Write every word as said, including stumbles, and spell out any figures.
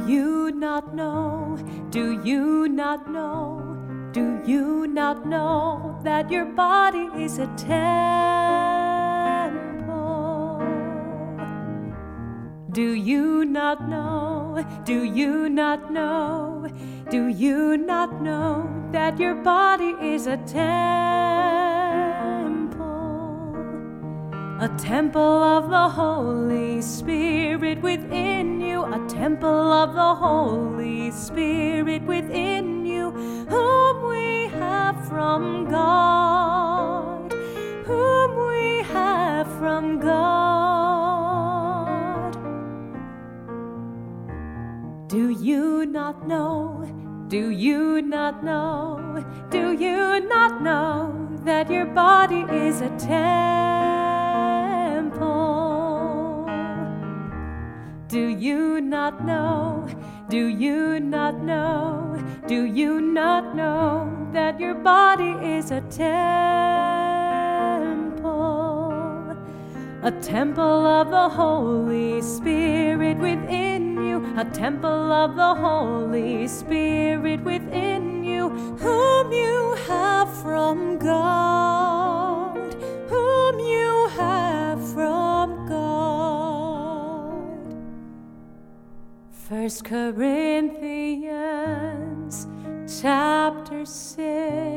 you not know? Do you not know? Do you not know that your body is a temple? Do you not know? Do you not know? Do you not know that your body is a temple? A temple of the Holy Spirit within you, a temple of the Holy Spirit within you, whom we have from God, whom we have from God. Do you not know? Do you not know? Do you not know that your body is a temple? Do you not know? Do you not know? Do you not know that your body is a temple? A temple of the Holy Spirit within you, a temple of the Holy Spirit within you, whom you have from God, whom you have from God. First Corinthians chapter six.